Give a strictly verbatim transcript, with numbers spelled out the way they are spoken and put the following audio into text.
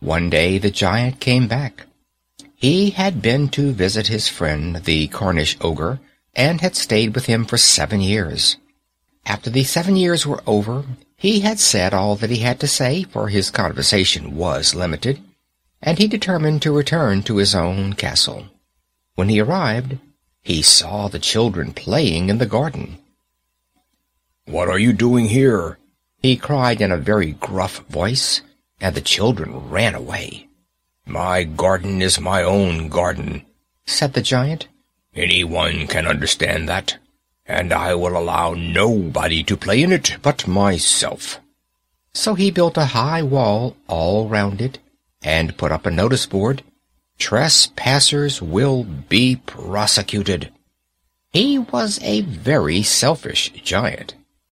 One day the giant came back. He had been to visit his friend, the Cornish ogre, and had stayed with him for seven years. After the seven years were over, he had said all that he had to say, for his conversation was limited, and he determined to return to his own castle. When he arrived, he saw the children playing in the garden. "What are you doing here?" he cried in a very gruff voice, and the children ran away. "My garden is my own garden," said the giant. "Anyone can understand that, and I will allow nobody to play in it but myself." So he built a high wall all round it, and put up a notice board, "Trespassers will be prosecuted." He was a very selfish giant.